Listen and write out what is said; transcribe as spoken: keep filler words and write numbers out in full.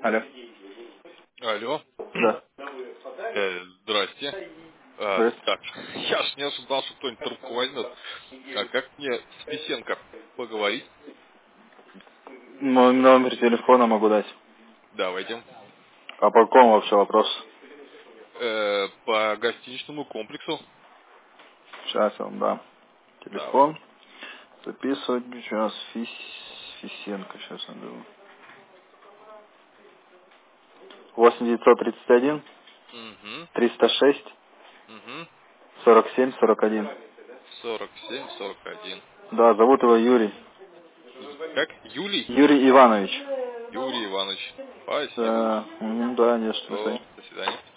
Алло. Алло. Да. Э, здрасте. А, Здрасте. так, я ж не ожидал, что кто-нибудь трубку возьмет. А как мне с Песенко поговорить? Мой номер телефона могу дать. Давайте. А по какому вообще вопрос? Э, по гостиничному комплексу. Сейчас я вам дам. Давайте. Телефон. Записывать. Сейчас Фис... Фисенко. Сейчас я думаю. восемь девятьсот тридцать один Угу. триста шесть Угу. сорок семь сорок один. сорок семь сорок один. Да, зовут его Юрий. Как? Юлий? Юрий Иванович. Юрий Иванович. Спасибо. Да, ну, да, не что. Все. До свидания.